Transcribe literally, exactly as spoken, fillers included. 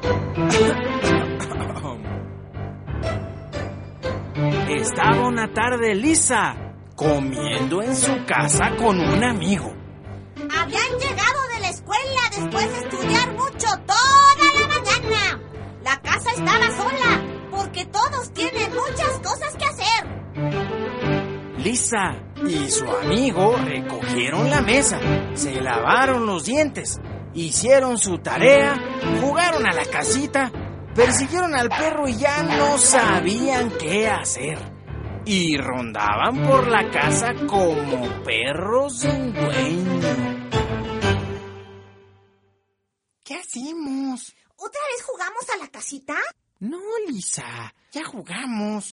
Estaba una tarde Lisa comiendo en su casa con un amigo. Habían llegado de la escuela después de estudiar mucho toda la mañana. La casa estaba sola porque todos tienen muchas cosas que hacer. Lisa y su amigo recogieron la mesa, se lavaron los dientes, hicieron su tarea, jugaron a la casita, persiguieron al perro y ya no sabían qué hacer. Y rondaban por la casa como perros sin dueño. ¿Qué hacemos? ¿Otra vez jugamos a la casita? No, Lisa, ya jugamos.